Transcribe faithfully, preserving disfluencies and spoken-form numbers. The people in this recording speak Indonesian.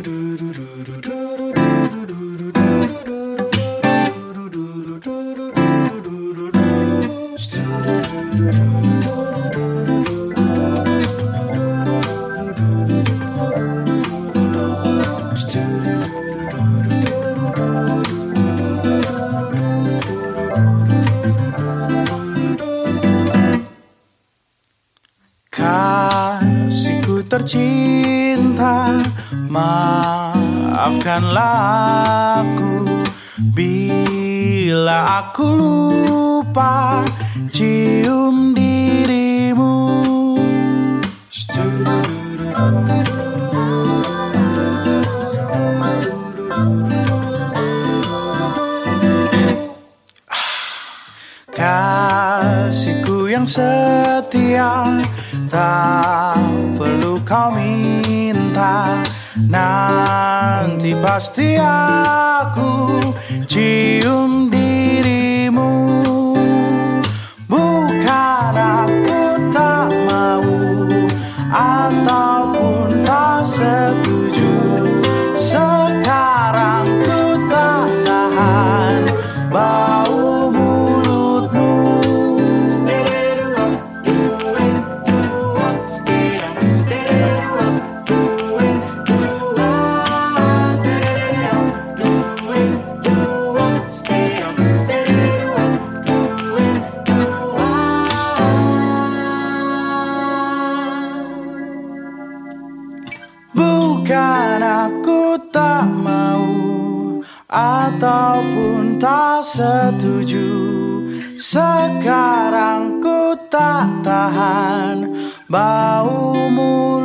Kasihku tercinta, maafkanlah aku bila aku lupa cium dirimu. Kasihku yang setia, tak perlu kau minta, nanti pasti aku cium dirimu. Bukan aku tak mau ataupun tak setuju, sekarang ku tak tahan bau mulutmu. Bukan aku tak mau ataupun tak setuju, sekarang ku tak tahan baumu.